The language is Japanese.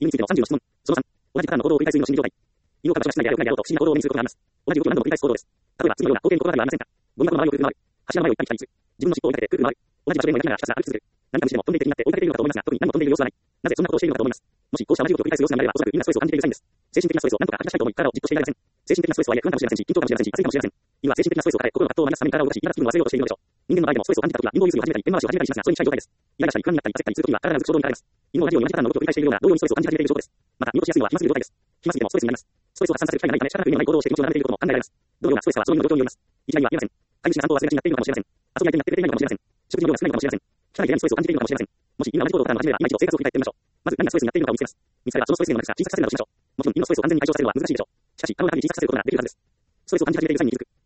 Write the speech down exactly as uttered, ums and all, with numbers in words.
犬についてのさんじゅうの質問。そのさん、同じパターンの行動を繰り返す犬の心理状態。犬を飼った場所がしないである屋外であろうと不思議な行動を目にすることがあります。同じ動きを何度も繰り返す行動です。例えば、次のような光景に心当たりはありませんか？ゴミ箱の周りをくるくる回る。柱の前を行ったり来たりする。自分の尻尾を追いかけてくるくる回る。同じ場所でも描きながらひたすら歩き続ける。何かにしても飛んでいて気になって追いかけているのかと思いますが、特に何も飛んでいる様子はない。なぜそんなことをしているのかと思います。もしこうした同じ動きを繰り返す様子が見られれば、おそらくみんなストレスを感じているサインです。精神的なストレスを何とか吐き出したいと思い、体をじっとしていられません。精神的なストレスは不安かもしれませんし、緊張かもしれませんし、暑いかもしれません。犬は精神的なストレスを抱え、心の葛藤をマイナスために体を動かし、嫌な気分を忘れようとしているのでしょう。人間の場合でもストレスを感じた時は、貧乏ゆすりを始めたり、ペン回しを始めたりしますが、それに近い状態です。イライラしたり、不安になったり、焦ったりする時は、必ず衝動に駆られます。犬も同じように同じパターンの動きを繰り返しているような、同様にストレスを感じ始めている証拠です。また、見落としやすいのは暇すぎる状態です。暇すぎてもストレスになります。ストレスを発散させる機会がないため、仕方なく意味のない行動をして気持ちを慣れていることも考えられます。どのようなストレスかはその犬の状況によります。一概には言えません。飼い主が散歩を忘れがちになっているのかもしれません。遊び相手になってくれていないのかもしれません。食事の量が少ないのかもしれません。機械でストレスを感じているのかもしれません。もし犬が同じ行動から始めれば、今一度生活を振り返ってみましょう。まず何がストレスになっているのかを見つけます。見つかればそのストレス源のいくつか小さくさせるなどしましょう。もちろん犬のストレスを完全に解消させるのは難しいでしょう。しかし、体の中に小さくさせることができるはずです。ストレスを感じ始めている際に気づく。